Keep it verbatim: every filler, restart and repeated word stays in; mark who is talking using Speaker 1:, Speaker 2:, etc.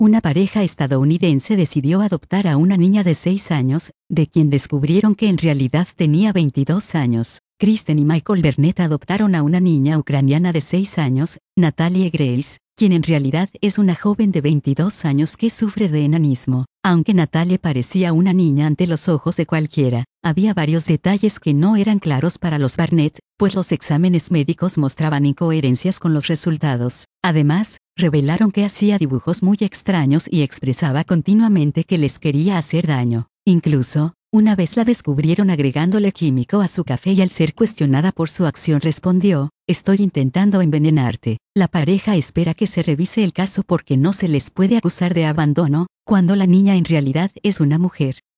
Speaker 1: Una pareja estadounidense decidió adoptar a una niña de seis años, de quien descubrieron que en realidad tenía veintidós años. Kristen y Michael Burnett adoptaron a una niña ucraniana de seis años, Natalie Grace, quien en realidad es una joven de veintidós años que sufre de enanismo. Aunque Natalie parecía una niña ante los ojos de cualquiera, había varios detalles que no eran claros para los Burnett, pues los exámenes médicos mostraban incoherencias con los resultados. Además, revelaron que hacía dibujos muy extraños y expresaba continuamente que les quería hacer daño. Incluso, una vez la descubrieron agregándole químico a su café y al ser cuestionada por su acción respondió, «Estoy intentando envenenarte». La pareja espera que se revise el caso porque no se les puede acusar de abandono, cuando la niña en realidad es una mujer.